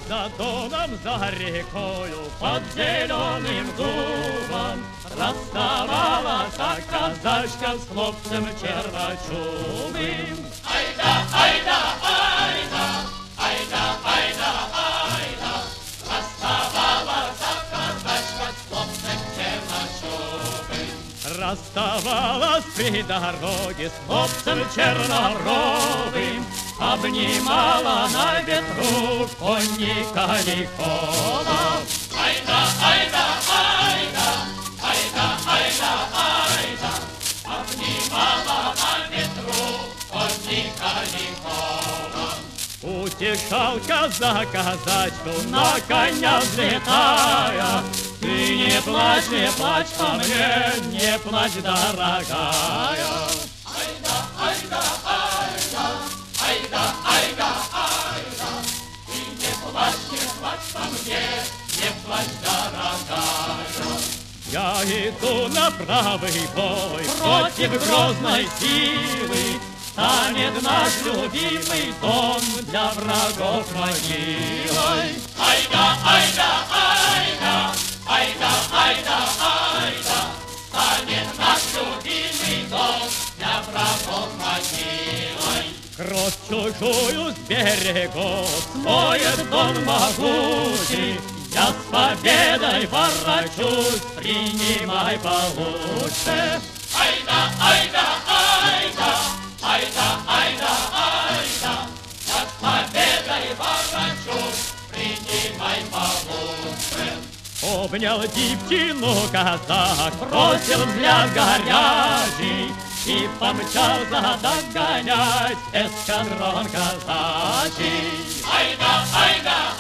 За доном, за рекою, под зеленым дубом расставалась казачка с хлопцем черночубым. Айда, айда, айда, айда, айда, айда, расставалась казачка с хлопцем черночубым. Расставалась при дороге с хлопцем чернобровым, обнимала на ветру конника лихого. Айда, айда, айда, айда, айда, айда, обнимала на ветру конника лихого. Утешал казак казачку, на коня взлетая: ты не плачь по мне, не плачь, дорогая. Айда, айда, айда, айда, айда, айда, ты не плачь по мне, не плачь, дорогая. Я иду на правый бой против грозной силы, станет наш любимый дом для врагов могилой. Айда, айда, айда, айда, айда, айда, станет наш любимый дом для врагов могилой. Кровь чужую с берегов смоет дом могучий, я с победой ворочусь, принимай получше. Айда, айда, айда, айда, айда, айда, я с победой ворочусь, принимай получше. Обнял девчину казак, бросил взгляд горячий и помчался догонять эскадрон казачий. Айда, айда,